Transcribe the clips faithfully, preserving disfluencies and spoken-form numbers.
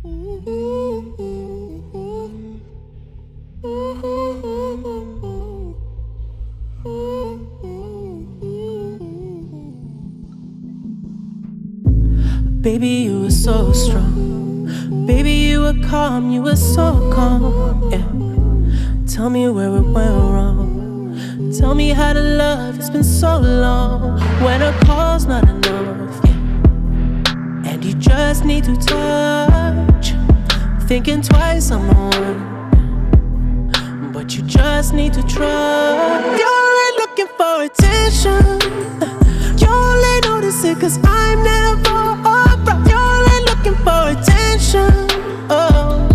Baby, you were so strong. Baby, you were calm, you were so calm. Yeah. Tell me where it went wrong. Tell me how to love, it's been so long. When a call's not enough, yeah. And you just need to touch. Thinking twice, I'm the one. But you just need to trust. You're only looking for attention. You only notice it cause I'm never around. You're only looking for attention. Oh,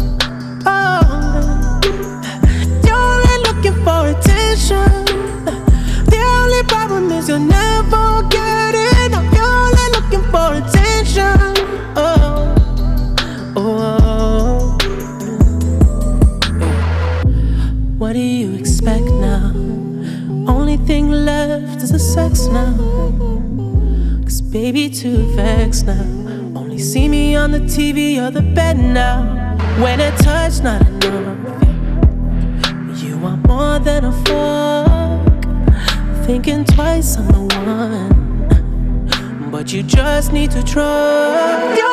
oh. You're only looking for attention. The only problem is you'll never get enough. You're only looking for attention. Oh, oh. What do you expect now? Only thing left is the sex now. Cause baby, too vexed now. Only see me on the T V or the bed now. When a touch not enough, yeah. You want more than a fuck. Thinking twice, I'm the one. But you just need to trust.